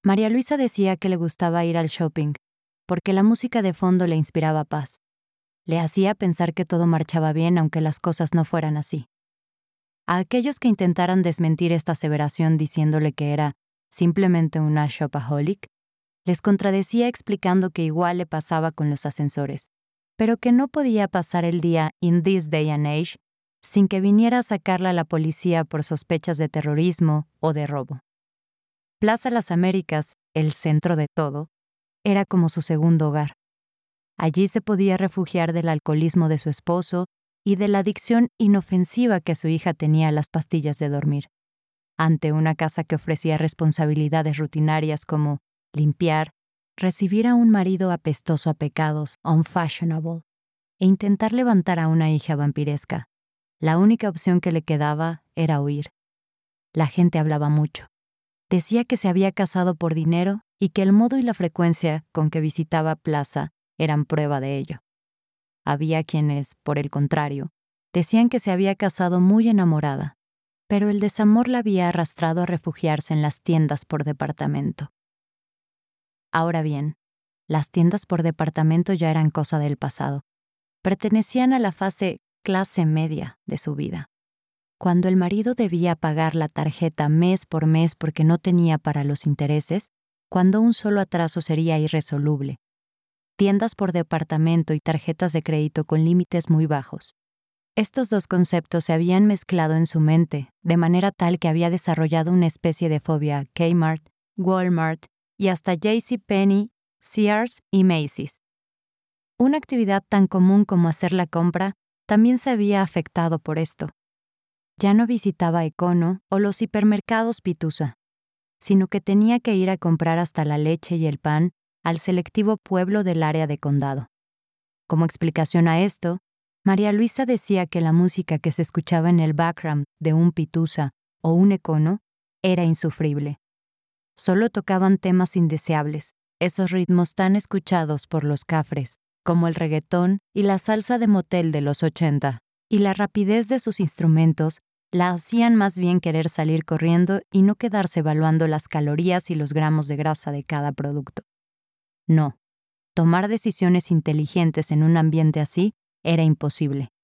María Luisa decía que le gustaba ir al shopping, porque la música de fondo le inspiraba paz. Le hacía pensar que todo marchaba bien aunque las cosas no fueran así. A aquellos que intentaran desmentir esta aseveración diciéndole que era simplemente una shopaholic, les contradecía explicando que igual le pasaba con los ascensores, pero que no podía pasar el día in this day and age sin que viniera a sacarla a la policía por sospechas de terrorismo o de robo. Plaza Las Américas, el centro de todo, era como su segundo hogar. Allí se podía refugiar del alcoholismo de su esposo y de la adicción inofensiva que su hija tenía a las pastillas de dormir. Ante una casa que ofrecía responsabilidades rutinarias como limpiar, recibir a un marido apestoso a pecados, unfashionable, e intentar levantar a una hija vampiresca, la única opción que le quedaba era huir. La gente hablaba mucho. Decía que se había casado por dinero y que el modo y la frecuencia con que visitaba Plaza eran prueba de ello. Había quienes, por el contrario, decían que se había casado muy enamorada, pero el desamor la había arrastrado a refugiarse en las tiendas por departamento. Ahora bien, las tiendas por departamento ya eran cosa del pasado. Pertenecían a la fase clase media de su vida. Cuando el marido debía pagar la tarjeta mes por mes porque no tenía para los intereses, cuando un solo atraso sería irresoluble. Tiendas por departamento y tarjetas de crédito con límites muy bajos. Estos dos conceptos se habían mezclado en su mente, de manera tal que había desarrollado una especie de fobia a Kmart, Walmart y hasta JCPenney, Sears y Macy's. Una actividad tan común como hacer la compra también se había afectado por esto. Ya no visitaba Econo o los hipermercados Pitusa, sino que tenía que ir a comprar hasta la leche y el pan al selectivo pueblo del área de condado. Como explicación a esto, María Luisa decía que la música que se escuchaba en el background de un Pitusa o un Econo era insufrible. Solo tocaban temas indeseables, esos ritmos tan escuchados por los cafres, como el reggaetón y la salsa de motel de los 80, y la rapidez de sus instrumentos la hacían más bien querer salir corriendo y no quedarse evaluando las calorías y los gramos de grasa de cada producto. No, tomar decisiones inteligentes en un ambiente así era imposible.